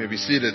May be seated.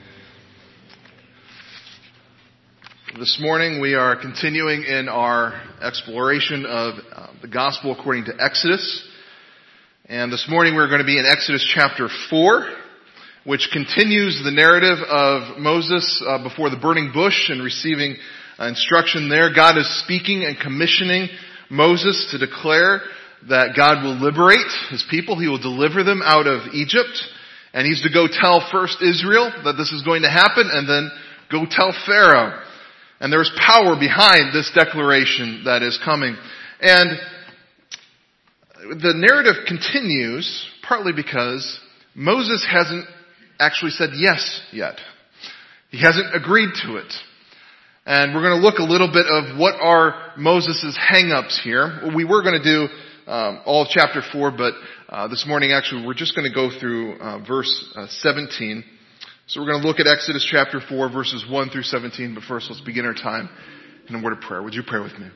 This morning we are continuing in our exploration of the Gospel according to Exodus. And this morning we're going to be in Exodus chapter 4, which continues the narrative of Moses before the burning bush and receiving instruction there. God is speaking and commissioning Moses to declare that God will liberate His people. He will deliver them out of Egypt. And he's to go tell first Israel that this is going to happen, and then go tell Pharaoh. And there's power behind this declaration that is coming. And the narrative continues partly because Moses hasn't actually said yes yet. He hasn't agreed to it. And we're going to look a little bit of what are Moses' hang-ups here. We were going to do all of chapter 4, but this morning actually we're just going to go through verse 17. So we're going to look at Exodus chapter 4, verses 1 through 17, but first let's begin our time in a word of prayer. Would you pray with me?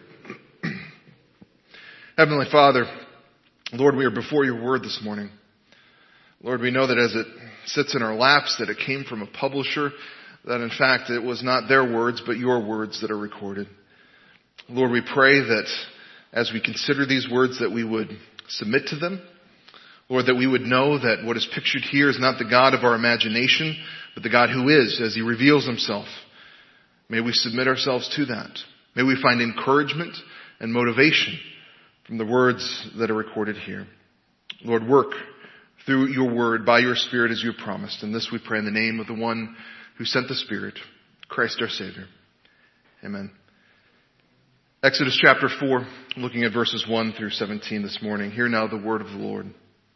Heavenly Father, Lord, we are before your word this morning. Lord, we know that as it sits in our laps, that it came from a publisher, that in fact it was not their words, but your words that are recorded. Lord, we pray that as we consider these words that we would submit to them. Lord, that we would know that what is pictured here is not the God of our imagination, but the God who is, as He reveals Himself. May we submit ourselves to that. May we find encouragement and motivation from the words that are recorded here. Lord, work through your word by your Spirit as you have promised. And this we pray in the name of the one who sent the Spirit, Christ our Savior. Amen. Exodus chapter 4, looking at verses 1 through 17 this morning. Hear now the word of the Lord.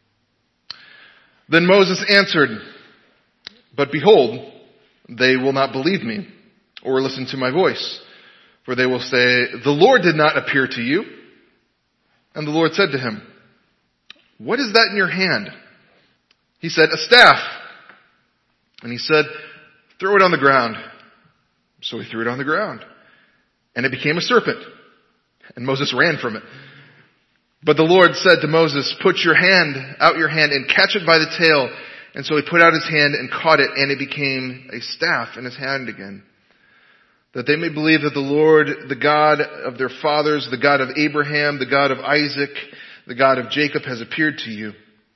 Then Moses answered, "But behold, they will not believe me or listen to my voice. For they will say, 'The Lord did not appear to you.' And the Lord said to him, 'What is that in your hand?' He said, 'A staff.' And he said, 'Throw it on the ground.' So he threw it on the ground. And it became a serpent. And Moses ran from it. But the Lord said to Moses, 'Put out your hand and catch it by the tail.' And so he put out his hand and caught it, and it became a staff in his hand again. That they may believe that the Lord, the God of their fathers, the God of Abraham, the God of Isaac, the God of Jacob has appeared to you."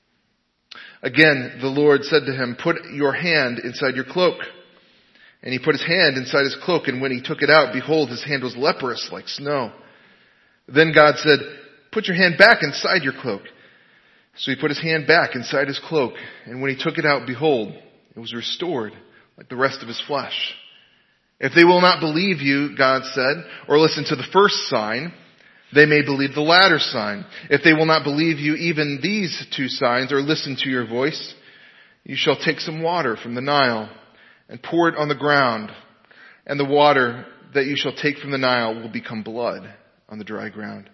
Again, the Lord said to him, "Put your hand inside your cloak." And he put his hand inside his cloak, and when he took it out, behold, his hand was leprous like snow. Then God said, "Put your hand back inside your cloak." So he put his hand back inside his cloak, and when he took it out, behold, it was restored like the rest of his flesh. "If they will not believe you," God said, "or listen to the first sign, they may believe the latter sign. If they will not believe you, even these two signs, or listen to your voice, you shall take some water from the Nile and pour it on the ground, and the water that you shall take from the Nile will become blood on the dry ground."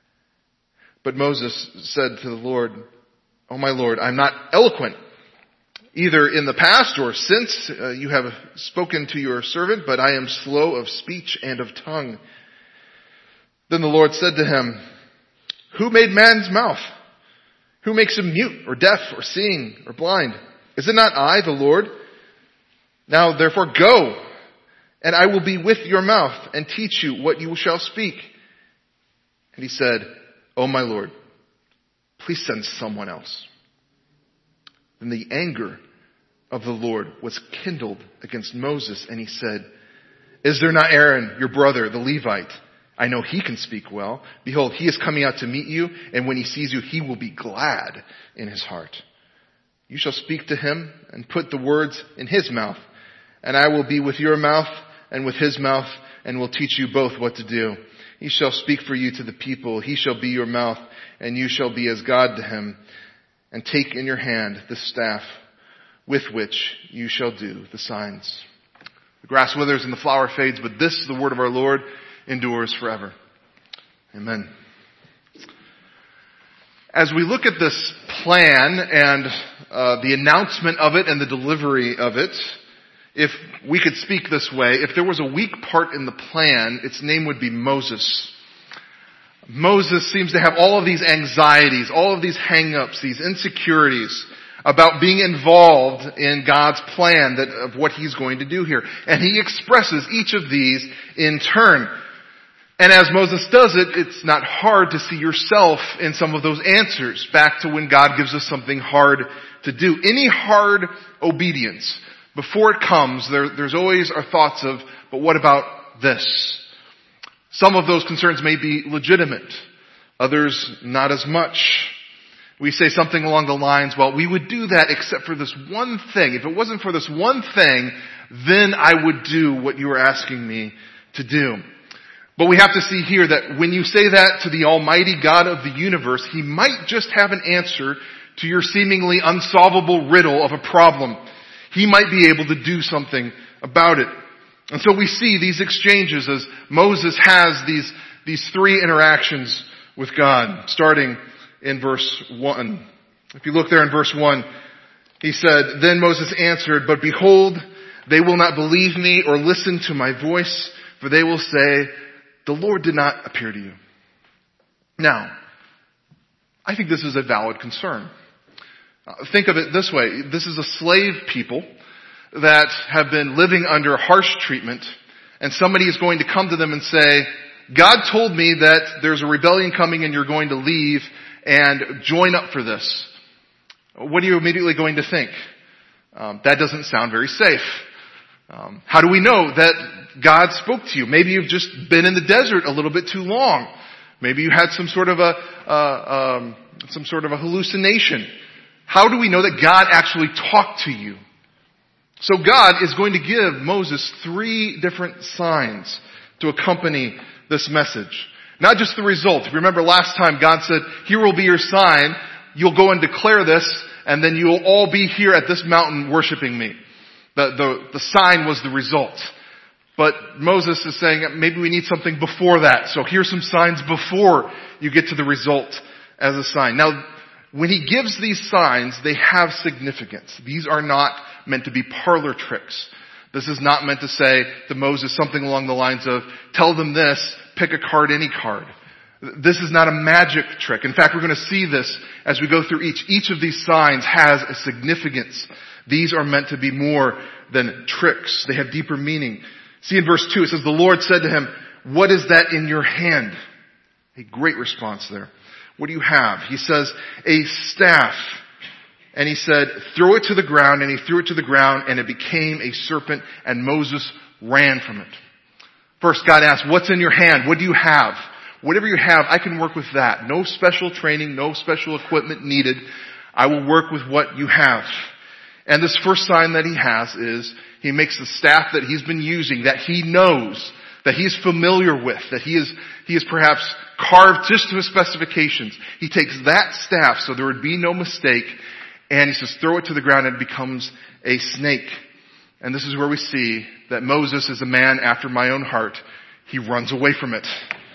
But Moses said to the Lord, "O my Lord, I'm not eloquent, either in the past or since you have spoken to your servant, but I am slow of speech and of tongue." Then the Lord said to him, "Who made man's mouth? Who makes him mute or deaf or seeing or blind? Is it not I, the Lord? Now therefore go, and I will be with your mouth and teach you what you shall speak." And he said, "O my Lord, please send someone else." Then the anger of the Lord was kindled against Moses, and he said, "Is there not Aaron, your brother, the Levite? I know he can speak well. Behold, he is coming out to meet you, and when he sees you, he will be glad in his heart. You shall speak to him and put the words in his mouth, and I will be with your mouth and with his mouth, and will teach you both what to do. He shall speak for you to the people. He shall be your mouth, and you shall be as God to him. And take in your hand the staff with which you shall do the signs." The grass withers and the flower fades, but this, the word of our Lord, endures forever. Amen. As we look at this plan and the announcement of it and the delivery of it, if we could speak this way, if there was a weak part in the plan, its name would be Moses. Moses seems to have all of these anxieties, all of these hang-ups, these insecurities about being involved in God's plan of what He's going to do here. And He expresses each of these in turn. And as Moses does it, it's not hard to see yourself in some of those answers, back to when God gives us something hard to do. Any hard obedience, before it comes, there's always our thoughts of, but what about this? Some of those concerns may be legitimate, others not as much. We say something along the lines, well, we would do that except for this one thing. If it wasn't for this one thing, then I would do what you were asking me to do. But we have to see here that when you say that to the Almighty God of the universe, He might just have an answer to your seemingly unsolvable riddle of a problem. He might be able to do something about it. And so we see these exchanges as Moses has these three interactions with God, starting in verse 1. If you look there in verse 1, he said, "Then Moses answered, but behold, they will not believe me or listen to my voice, for they will say, the Lord did not appear to you." Now, I think this is a valid concern. Think of it this way. This is a slave people that have been living under harsh treatment, and somebody is going to come to them and say, God told me that there's a rebellion coming and you're going to leave and join up for this. What are you immediately going to think? That doesn't sound very safe. How do we know that God spoke to you? Maybe you've just been in the desert a little bit too long. Maybe you had some sort of a hallucination. How do we know that God actually talked to you? So God is going to give Moses 3 different signs to accompany this message. Not just the result. If you remember last time, God said, here will be your sign. You'll go and declare this, and then you'll all be here at this mountain worshiping me. The sign was the result. But Moses is saying maybe we need something before that. So here's some signs before you get to the result as a sign. Now, when he gives these signs, they have significance. These are not meant to be parlor tricks. This is not meant to say to Moses something along the lines of, tell them this, pick a card, any card. This is not a magic trick. In fact, we're going to see this as we go through each. Each of these signs has a significance. These are meant to be more than tricks. They have deeper meaning. See in verse 2, it says, the Lord said to him, what is that in your hand? A great response there. What do you have? He says, a staff. And he said, throw it to the ground. And he threw it to the ground, and it became a serpent, and Moses ran from it. First, God asked, what's in your hand? What do you have? Whatever you have, I can work with that. No special training, no special equipment needed. I will work with what you have. And this first sign that he has is he makes the staff that he's been using, that he knows, that he's familiar with, that he is perhaps carved just to his specifications. He takes that staff so there would be no mistake, and he says, throw it to the ground, and it becomes a snake. And this is where we see that Moses is a man after my own heart. He runs away from it.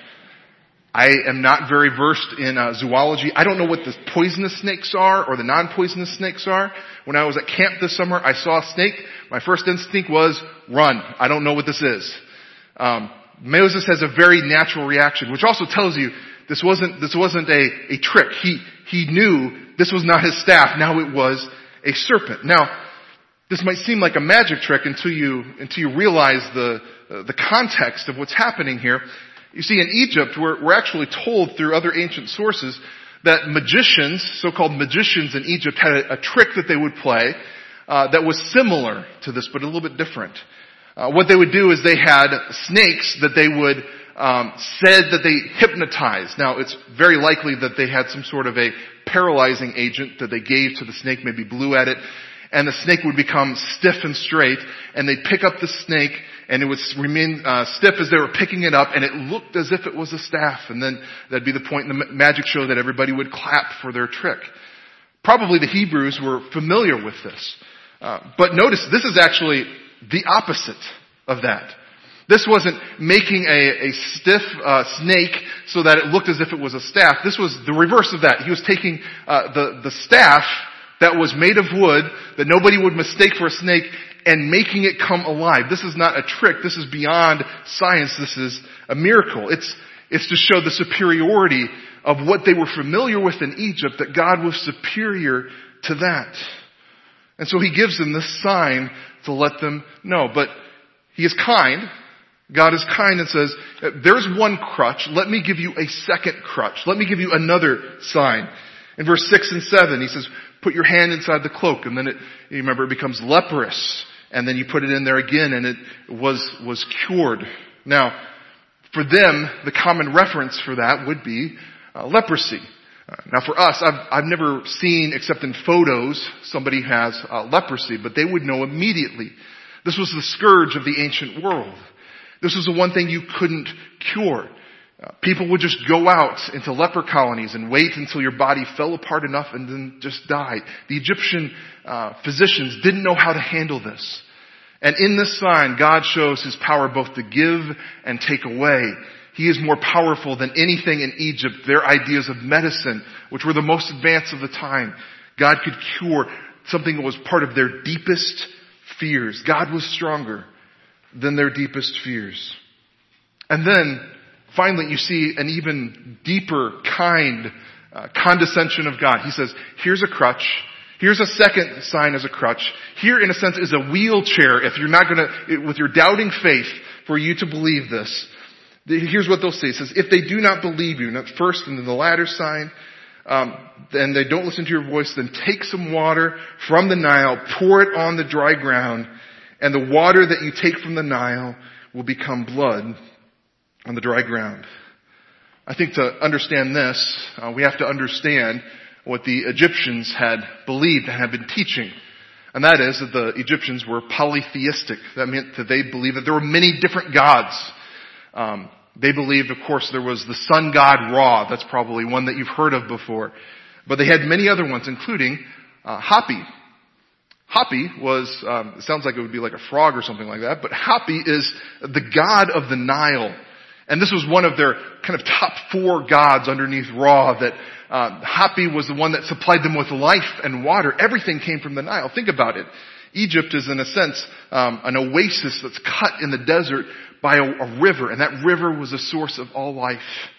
I am not very versed in zoology. I don't know what the poisonous snakes are or the non-poisonous snakes are. When I was at camp this summer, I saw a snake. My first instinct was, run. I don't know what this is. Moses has a very natural reaction, which also tells you this wasn't a trick. He knew this was not his staff. Now it was a serpent. Now, this might seem like a magic trick until you realize the context of what's happening here. You see, in Egypt, we're actually told through other ancient sources that magicians, so-called magicians in Egypt, had a trick that they would play that was similar to this, but a little bit different. What they would do is they had snakes that they would said that they hypnotized. Now, it's very likely that they had some sort of a paralyzing agent that they gave to the snake, maybe blew at it, and the snake would become stiff and straight, and they'd pick up the snake, and it would remain stiff as they were picking it up, and it looked as if it was a staff. And then that'd be the point in the magic show that everybody would clap for their trick. Probably the Hebrews were familiar with this. But notice, this is actually the opposite of that. This wasn't making a stiff snake so that it looked as if it was a staff. This was the reverse of that. He was taking the staff that was made of wood that nobody would mistake for a snake and making it come alive. This is not a trick. This is beyond science. This is a miracle. It's to show the superiority of what they were familiar with in Egypt, that God was superior to that. And so he gives them this sign to let them know. But he is kind. God is kind and says, there's one crutch. Let me give you a second crutch. Let me give you another sign. In verse 6 and 7, he says, put your hand inside the cloak. And then you remember, it becomes leprous. And then you put it in there again and it was cured. Now, for them, the common reference for that would be leprosy. Now for us, I've never seen, except in photos, somebody has leprosy, but they would know immediately. This was the scourge of the ancient world. This was the one thing you couldn't cure. People would just go out into leper colonies and wait until your body fell apart enough and then just died. The Egyptian physicians didn't know how to handle this. And in this sign, God shows his power both to give and take away. He is more powerful than anything in Egypt. Their ideas of medicine, which were the most advanced of the time, God could cure something that was part of their deepest fears. God was stronger than their deepest fears. And then, finally, you see an even deeper condescension of God. He says, here's a crutch. Here's a second sign as a crutch. Here, in a sense, is a wheelchair if you're not gonna, with your doubting faith, for you to believe this. Here's what they'll say. It says, if they do not believe you, not first and then the latter sign, and they don't listen to your voice, then take some water from the Nile, pour it on the dry ground, and the water that you take from the Nile will become blood on the dry ground. I think to understand this, we have to understand what the Egyptians had believed and had been teaching. And that is that the Egyptians were polytheistic. That meant that they believed that there were many different gods. They believed, of course, there was the sun god Ra. That's probably one that you've heard of before. But they had many other ones, including Hapi. Hapi was, it sounds like it would be like a frog or something like that, but Hapi is the god of the Nile. And this was one of their kind of top 4 gods underneath Ra, that Hapi was the one that supplied them with life and water. Everything came from the Nile. Think about it. Egypt is, in a sense, an oasis that's cut in the desert by a river, and that river was the source of all life.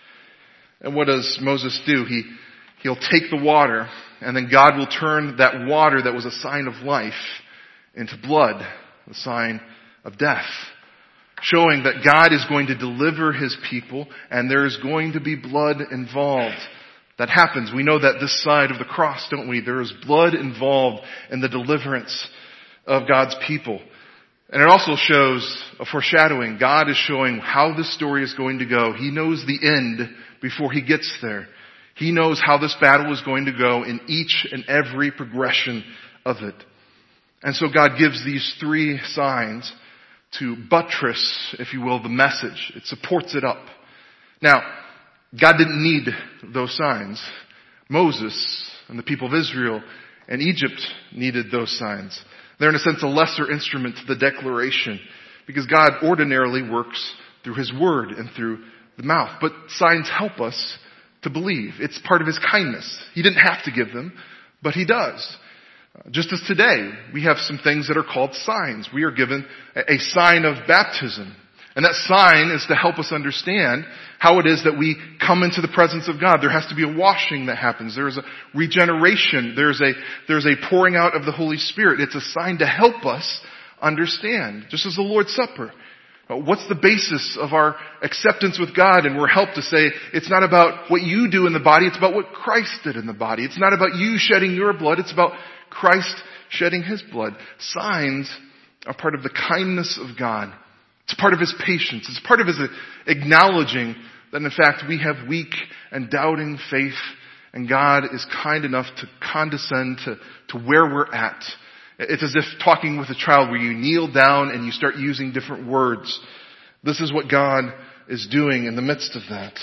And what does Moses do? He'll take the water, and then God will turn that water that was a sign of life into blood, a sign of death, showing that God is going to deliver his people, and there is going to be blood involved. That happens. We know that this side of the cross, don't we? There is blood involved in the deliverance of God's people. And it also shows a foreshadowing. God is showing how this story is going to go. He knows the end before he gets there. He knows how this battle is going to go in each and every progression of it. And so God gives these 3 signs to buttress, if you will, the message. It supports it up. Now, God didn't need those signs. Moses and the people of Israel and Egypt needed those signs. They're in a sense a lesser instrument to the declaration, because God ordinarily works through his word and through the mouth. But signs help us to believe. It's part of his kindness. He didn't have to give them, but he does. Just as today, we have some things that are called signs. We are given a sign of baptism. And that sign is to help us understand how it is that we come into the presence of God. There has to be a washing that happens. There is a regeneration. There's a pouring out of the Holy Spirit. It's a sign to help us understand. Just as the Lord's Supper. What's the basis of our acceptance with God? And we're helped to say, it's not about what you do in the body, it's about what Christ did in the body. It's not about you shedding your blood, it's about Christ shedding his blood. Signs are part of the kindness of God. It's part of his patience. It's part of his acknowledging that in fact we have weak and doubting faith, and God is kind enough to condescend to where we're at. It's as if talking with a child where you kneel down and you start using different words. This is what God is doing in the midst of that.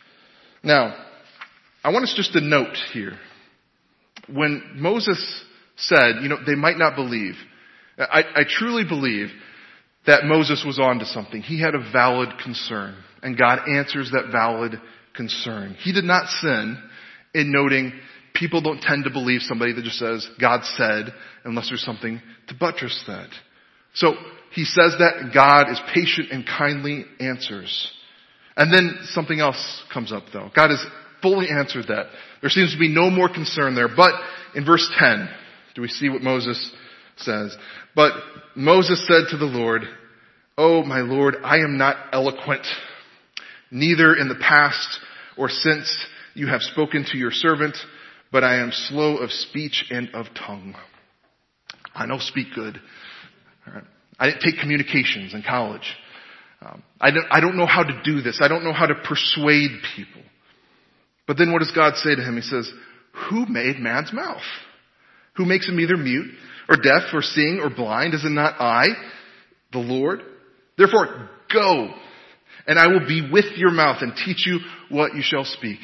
Now, I want us just to note here. When Moses said, they might not believe, I truly believe that Moses was on to something. He had a valid concern, and God answers that valid concern. He did not sin in noting people don't tend to believe somebody that just says, God said, unless there's something to buttress that. So he says that, and God is patient and kindly answers. And then something else comes up though. God has fully answered that. There seems to be no more concern there. But in verse 10, do we see what Moses says. But Moses said to the Lord, "Oh, my Lord, I am not eloquent, neither in the past or since you have spoken to your servant, but I am slow of speech and of tongue." I don't speak good. All right. I didn't take communications in college. I don't know how to do this. I don't know how to persuade people. But then what does God say to him? He says, "Who made man's mouth? Who makes him either mute or deaf or seeing or blind? Is it not I, the Lord? Therefore, go, and I will be with your mouth and teach you what you shall speak."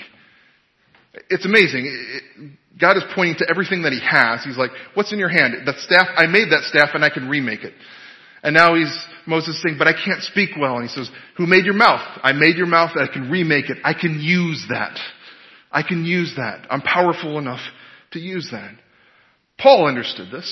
It's amazing. God is pointing to everything that he has. He's like, "What's in your hand?" "That staff, I made that staff and I can remake it." And now Moses saying, "But I can't speak well." And he says, "Who made your mouth?" "I made your mouth. I can remake it. I can use that. I can use that. I'm powerful enough to use that." Paul understood this.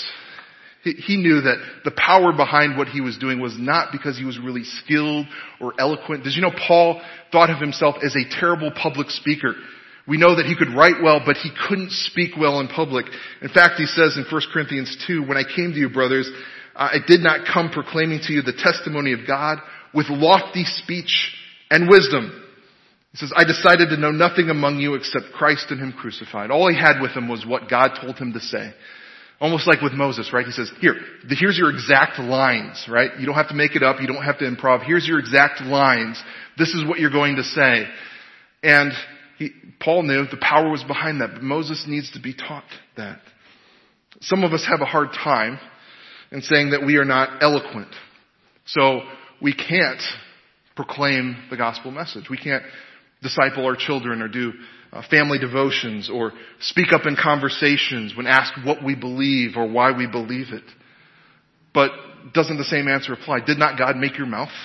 He knew that the power behind what he was doing was not because he was really skilled or eloquent. Did you know Paul thought of himself as a terrible public speaker? We know that he could write well, but he couldn't speak well in public. In fact, he says in 1 Corinthians 2, "When I came to you, brothers, I did not come proclaiming to you the testimony of God with lofty speech and wisdom." He says, "I decided to know nothing among you except Christ and him crucified." All he had with him was what God told him to say. Almost like with Moses, right? He says, here's your exact lines, right? You don't have to make it up. You don't have to improv. Here's your exact lines. This is what you're going to say. And Paul knew the power was behind that, but Moses needs to be taught that. Some of us have a hard time in saying that we are not eloquent. So we can't proclaim the gospel message. We can't disciple our children or do family devotions or speak up in conversations when asked what we believe or why we believe it. But doesn't the same answer apply? Did not God make your mouth?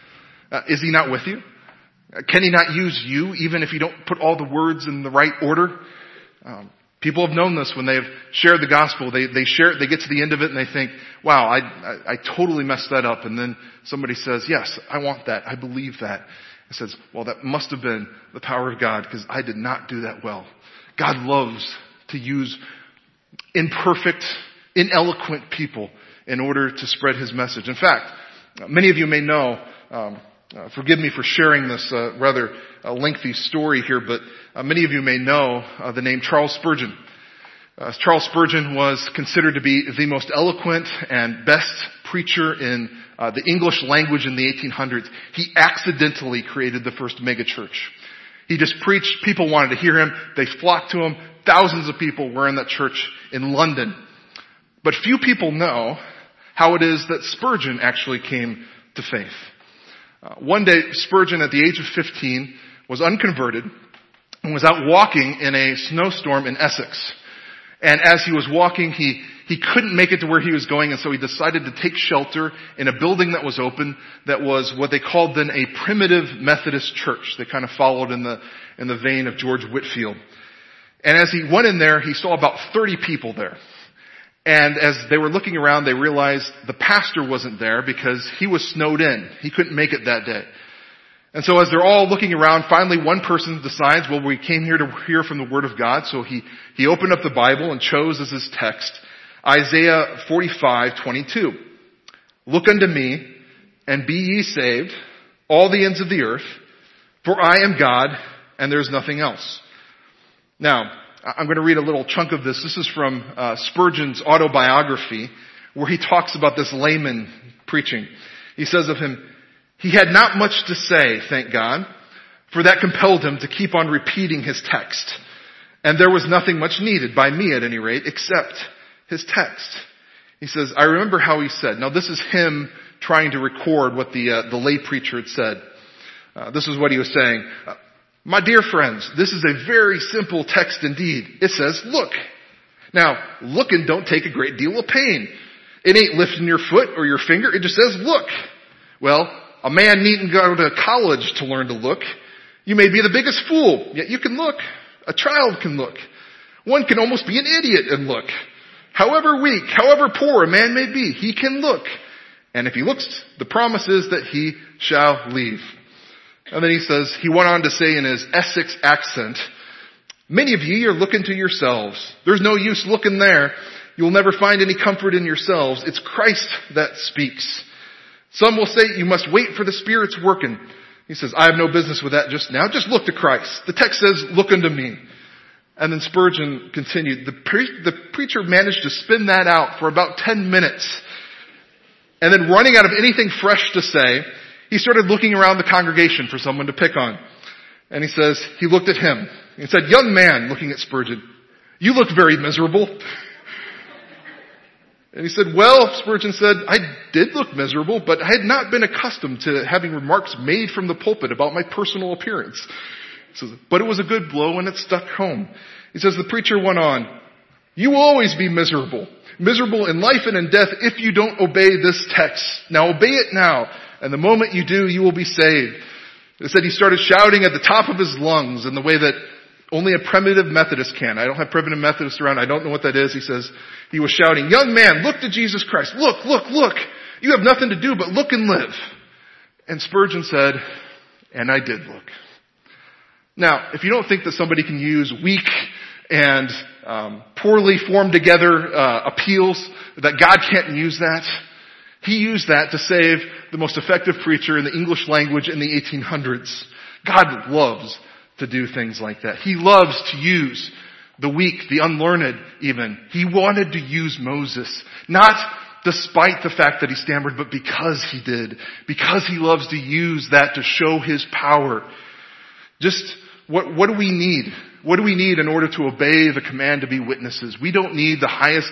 Is he not with you? Can he not use you even if you don't put all the words in the right order? People have known this when they've shared the gospel. They share it, they get to the end of it and they think, "Wow, I totally messed that up." And then somebody says, "Yes, I want that. I believe that." It says, "Well, that must have been the power of God because I did not do that well." God loves to use imperfect, ineloquent people in order to spread his message. In fact, many of you may know, forgive me for sharing this rather lengthy story here, but many of you may know the name Charles Spurgeon. Charles Spurgeon was considered to be the most eloquent and best preacher in the English language in the 1800s. He accidentally created the first megachurch. He just preached. People wanted to hear him. They flocked to him. Thousands of people were in that church in London. But few people know how it is that Spurgeon actually came to faith. One day, Spurgeon, at the age of 15, was unconverted and was out walking in a snowstorm in Essex. And as he was walking, he couldn't make it to where he was going, and so he decided to take shelter in a building that was open that was what they called then a primitive Methodist church. They kind of followed in the vein of George Whitefield. And as he went in there, he saw about 30 people there. And as they were looking around, they realized the pastor wasn't there because he was snowed in. He couldn't make it that day. And so as they're all looking around, finally one person decides, well, we came here to hear from the Word of God. So he opened up the Bible and chose as his text Isaiah 45:22. "Look unto me, and be ye saved, all the ends of the earth, for I am God, and there's nothing else." Now, I'm going to read a little chunk of this. This is from Spurgeon's autobiography, where he talks about this layman preaching. He says of him, "He had not much to say, thank God, for that compelled him to keep on repeating his text. And there was nothing much needed, by me at any rate, except his text." He says, "I remember how he said." Now this is him trying to record what the lay preacher had said. This is what he was saying. "My dear friends, this is a very simple text indeed. It says, look. Now, looking don't take a great deal of pain. It ain't lifting your foot or your finger. It just says, look. Well, a man needn't go to college to learn to look. You may be the biggest fool, yet you can look. A child can look. One can almost be an idiot and look. However weak, however poor a man may be, he can look. And if he looks, the promise is that he shall leave." And then he went on to say in his Essex accent, "Many of ye are looking to yourselves. There's no use looking there. You will never find any comfort in yourselves. It's Christ that speaks. Some will say you must wait for the Spirit's working. He says, I have no business with that just now. Just look to Christ. The text says, look unto me. And then Spurgeon continued. The preacher managed to spin that out for about 10 minutes. And then running out of anything fresh to say, he started looking around the congregation for someone to pick on. And he says, he looked at him. He said, young man, looking at Spurgeon, you look very miserable. And he said, well, Spurgeon said, I did look miserable, but I had not been accustomed to having remarks made from the pulpit about my personal appearance. He says, but it was a good blow and it stuck home. He says, the preacher went on, you will always be miserable. Miserable in life and in death if you don't obey this text. Now obey it now. And the moment you do, you will be saved. It said he started shouting at the top of his lungs in the way that only a primitive Methodist can. I don't have primitive Methodists around. I don't know what that is. He says, he was shouting, young man, look to Jesus Christ. Look, look, look. You have nothing to do but look and live. And Spurgeon said, and I did look. Now, if you don't think that somebody can use weak and poorly formed together appeals, that God can't use that, he used that to save the most effective preacher in the English language in the 1800s. God loves to do things like that. He loves to use the weak, the unlearned even. He wanted to use Moses, not despite the fact that he stammered, but because he did. Because he loves to use that to show his power. Just, what do we need? What do we need in order to obey the command to be witnesses? We don't need the highest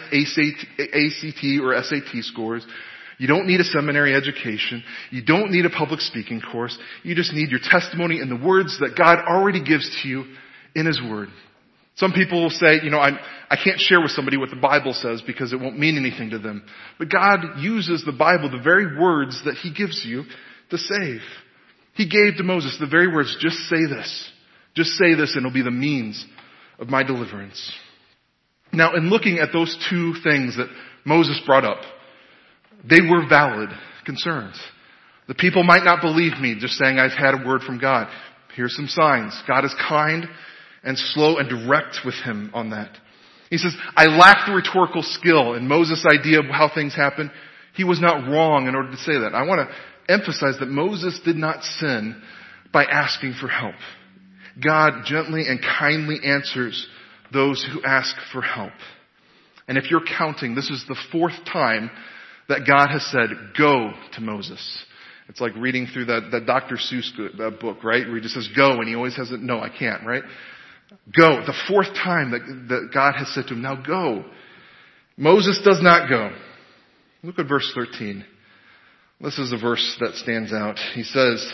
ACT or SAT scores. You don't need a seminary education. You don't need a public speaking course. You just need your testimony and the words that God already gives to you in His Word. Some people will say, I can't share with somebody what the Bible says because it won't mean anything to them. But God uses the Bible, the very words that He gives you, to save. He gave to Moses the very words, just say this. Just say this and it'll be the means of my deliverance. Now, in looking at those two things that Moses brought up, they were valid concerns. The people might not believe me just saying I've had a word from God. Here's some signs. God is kind and slow and direct with him on that. He says, I lack the rhetorical skill. And Moses' idea of how things happen, he was not wrong in order to say that. I want to emphasize that Moses did not sin by asking for help. God gently and kindly answers those who ask for help. And if you're counting, this is the fourth time that God has said, go to Moses. It's like reading through that Dr. Seuss book, right? Where he just says, go, and he always has it, no, I can't, right? Go. The fourth time that God has said to him, now go. Moses does not go. Look at verse 13. This is a verse that stands out. He says,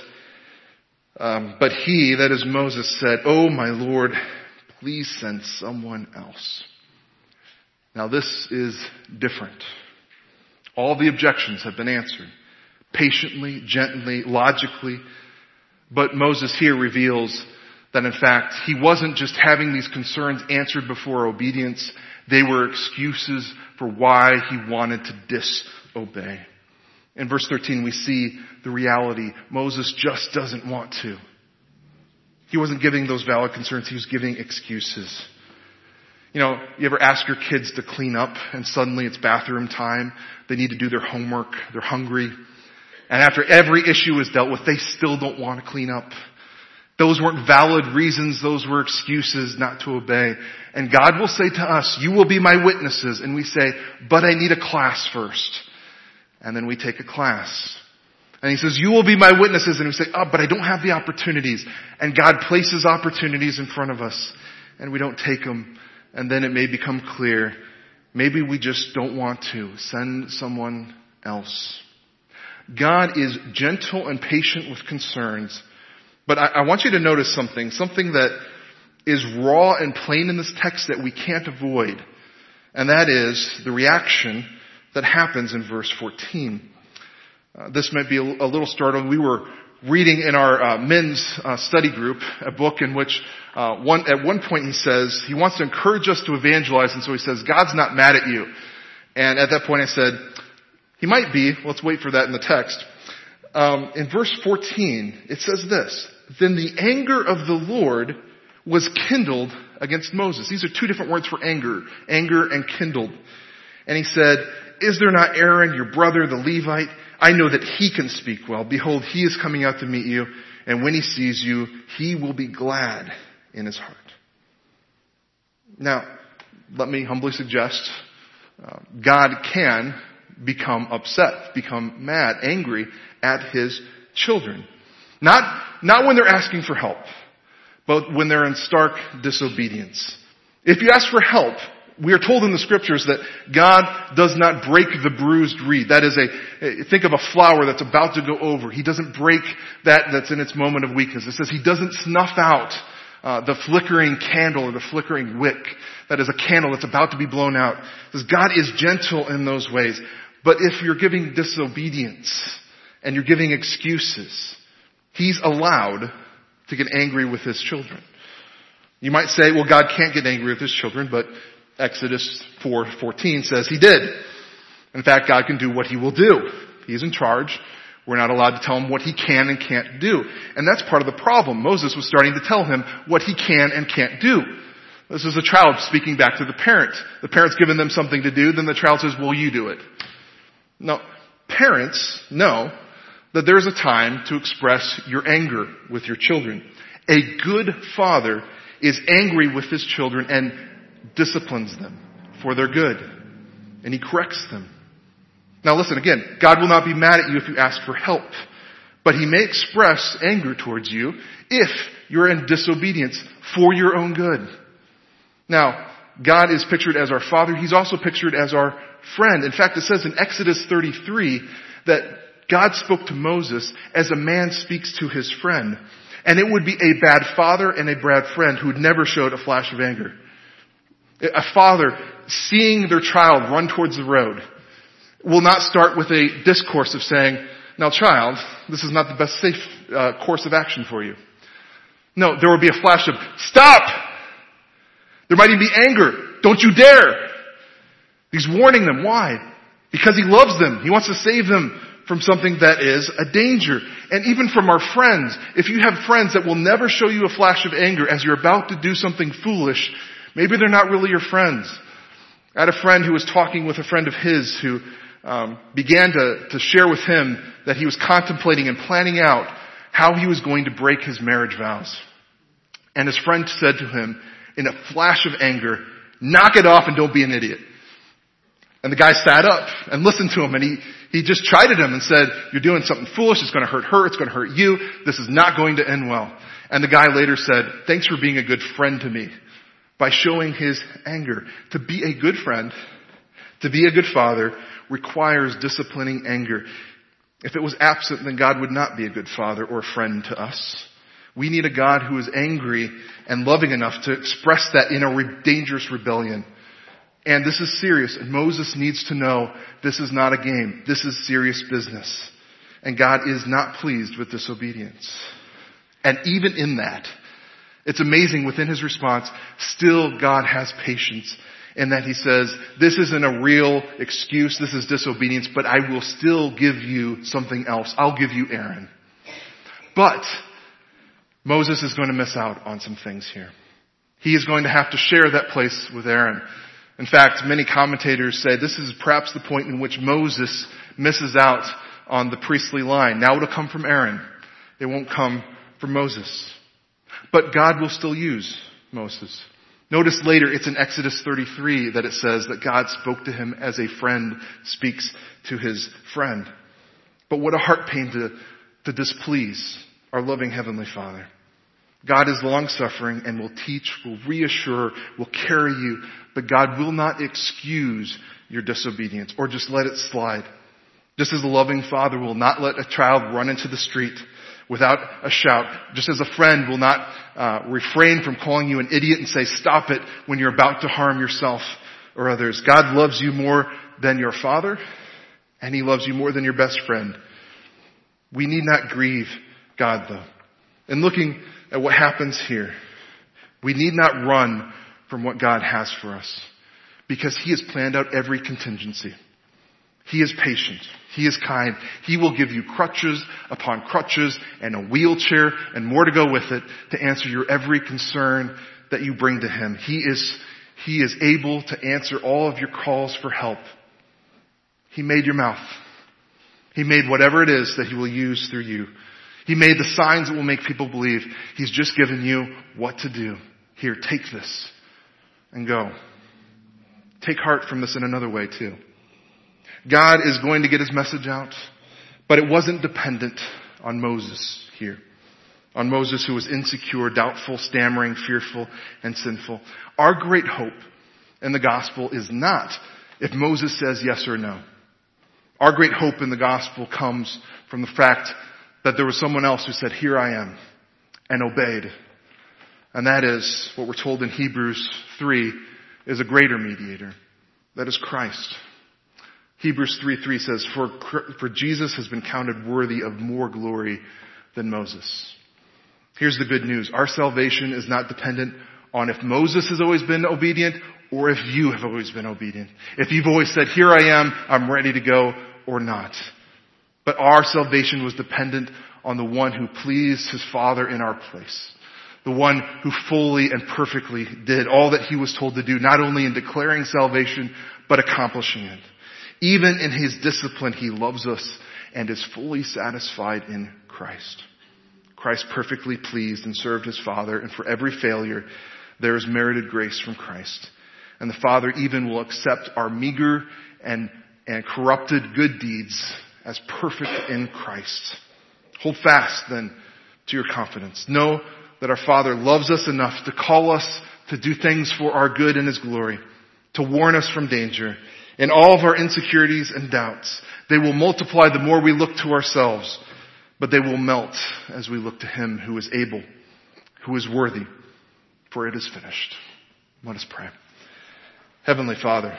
but he, that is Moses, said, oh my Lord, please send someone else. Now this is different. All the objections have been answered. Patiently, gently, logically. But Moses here reveals that in fact, he wasn't just having these concerns answered before obedience. They were excuses for why he wanted to disobey. In verse 13, we see the reality. Moses just doesn't want to. He wasn't giving those valid concerns. He was giving excuses. You ever ask your kids to clean up and suddenly it's bathroom time? They need to do their homework. They're hungry. And after every issue is dealt with, they still don't want to clean up. Those weren't valid reasons. Those were excuses not to obey. And God will say to us, you will be my witnesses. And we say, but I need a class first. And then we take a class. And he says, you will be my witnesses. And we say, but I don't have the opportunities. And God places opportunities in front of us. And we don't take them. And then it may become clear, maybe we just don't want to. Send someone else. God is gentle and patient with concerns. But I want you to notice something that is raw and plain in this text that we can't avoid. And that is the reaction that happens in verse 14. This might be a little startling. We were reading in our men's study group a book in which at one point he says he wants to encourage us to evangelize, and so he says, God's not mad at you. And at that point I said, he might be. Let's wait for that in the text. In verse 14, it says this, then the anger of the Lord was kindled against Moses. These are two different words for anger and kindled. And he said, "Is there not Aaron, your brother, the Levite? I know that he can speak well. Behold, he is coming out to meet you. And when he sees you, he will be glad in his heart." Now, let me humbly suggest, God can become upset, become mad, angry at his children. Not when they're asking for help, but when they're in stark disobedience. If you ask for help, we are told in the scriptures that God does not break the bruised reed. That is think of a flower that's about to go over. He doesn't break that's in its moment of weakness. It says he doesn't snuff out the flickering candle or the flickering wick. That is a candle that's about to be blown out. It says God is gentle in those ways. But if you're giving disobedience and you're giving excuses, he's allowed to get angry with his children. You might say, well, God can't get angry with his children, but Exodus 4:14 says he did. In fact, God can do what he will do. He's in charge. We're not allowed to tell him what he can and can't do. And that's part of the problem. Moses was starting to tell him what he can and can't do. This is a child speaking back to the parent. The parent's giving them something to do, then the child says, "Well, you do it." Now, parents know that there's a time to express your anger with your children. A good father is angry with his children and disciplines them for their good. And he corrects them. Now listen, again, God will not be mad at you if you ask for help. But he may express anger towards you if you're in disobedience for your own good. Now, God is pictured as our Father. He's also pictured as our friend. In fact, it says in Exodus 33 that God spoke to Moses as a man speaks to his friend. And it would be a bad father and a bad friend who never showed a flash of anger. A father seeing their child run towards the road will not start with a discourse of saying, "Now child, this is not the best safe course of action for you." No, there will be a flash of, "Stop!" There might even be anger. "Don't you dare!" He's warning them. Why? Because he loves them. He wants to save them from something that is a danger. And even from our friends, if you have friends that will never show you a flash of anger as you're about to do something foolish, maybe they're not really your friends. I had a friend who was talking with a friend of his who began to share with him that he was contemplating and planning out how he was going to break his marriage vows. And his friend said to him in a flash of anger, "Knock it off and don't be an idiot." And the guy sat up and listened to him, and he just chided him and said, "You're doing something foolish. It's going to hurt her. It's going to hurt you. This is not going to end well." And the guy later said, "Thanks for being a good friend to me," by showing his anger. To be a good friend, to be a good father, requires disciplining anger. If it was absent, then God would not be a good father or friend to us. We need a God who is angry and loving enough to express that in a dangerous rebellion. And this is serious, and Moses needs to know this is not a game. This is serious business. And God is not pleased with disobedience. And even in that, it's amazing within his response, still God has patience in that he says, this isn't a real excuse, this is disobedience, but I will still give you something else. I'll give you Aaron. But Moses is going to miss out on some things here. He is going to have to share that place with Aaron. In fact, many commentators say this is perhaps the point in which Moses misses out on the priestly line. Now it'll come from Aaron. It won't come from Moses. But God will still use Moses. Notice later, it's in Exodus 33 that it says that God spoke to him as a friend speaks to his friend. But what a heart pain to displease our loving Heavenly Father. God is long-suffering and will teach, will reassure, will carry you, but God will not excuse your disobedience or just let it slide. Just as a loving father will not let a child run into the street without a shout, just as a friend will not refrain from calling you an idiot and say, "Stop it," when you're about to harm yourself or others. God loves you more than your father, and he loves you more than your best friend. We need not grieve God, though. And looking at what happens here, we need not run from what God has for us, because he has planned out every contingency. He is patient. He is kind. He will give you crutches upon crutches and a wheelchair and more to go with it to answer your every concern that you bring to him. He is able to answer all of your calls for help He made your mouth. He made whatever it is that He will use through you. He made the signs that will make people believe. He's just given you what to do. Here, take this and go. Take heart from this in another way too. God is going to get His message out, but it wasn't dependent on Moses here. On Moses, who was insecure, doubtful, stammering, fearful, and sinful. Our great hope in the gospel is not if Moses says yes or no. Our great hope in the gospel comes from the fact that there was someone else who said, here I am, and obeyed. And that is what we're told in Hebrews 3 is a greater mediator. That is Christ. Hebrews 3:3 says, for Jesus has been counted worthy of more glory than Moses. Here's the good news. Our salvation is not dependent on if Moses has always been obedient or if you have always been obedient. If you've always said, here I am, I'm ready to go, or not. But our salvation was dependent on the one who pleased His Father in our place. The one who fully and perfectly did all that He was told to do, not only in declaring salvation, but accomplishing it. Even in His discipline, He loves us and is fully satisfied in Christ. Christ perfectly pleased and served His Father, and for every failure, there is merited grace from Christ. And the Father even will accept our meager and corrupted good deeds as perfect in Christ. Hold fast then to your confidence. Know that our Father loves us enough to call us to do things for our good and His glory, to warn us from danger. In all of our insecurities and doubts, they will multiply the more we look to ourselves, but they will melt as we look to Him who is able, who is worthy, for it is finished. Let us pray. Heavenly Father,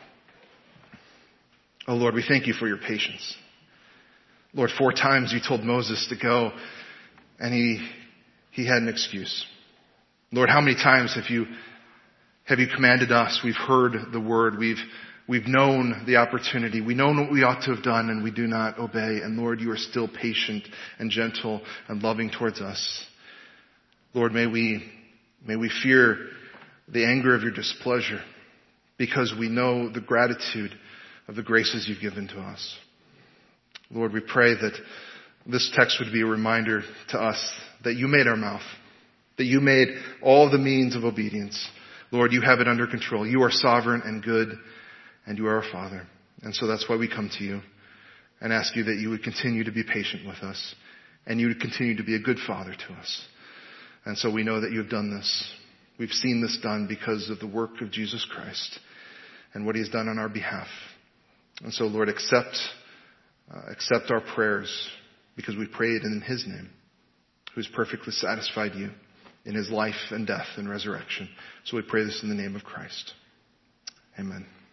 oh Lord, we thank You for Your patience. Lord, 4 times You told Moses to go, and he had an excuse. Lord, how many times have you commanded us? We've heard the word. We've known the opportunity. We know what we ought to have done, and we do not obey. And Lord, You are still patient and gentle and loving towards us. Lord, may we fear the anger of Your displeasure, because we know the gratitude of the graces You've given to us. Lord, we pray that this text would be a reminder to us that You made our mouth, that You made all the means of obedience. Lord, You have it under control. You are sovereign and good, and You are our Father. And so that's why we come to You and ask You that You would continue to be patient with us, and You would continue to be a good Father to us. And so we know that You have done this. We've seen this done because of the work of Jesus Christ and what He has done on our behalf. And so, Lord, accept our prayers, because we prayed in His name, who has perfectly satisfied You in His life and death and resurrection. So we pray this in the name of Christ. Amen.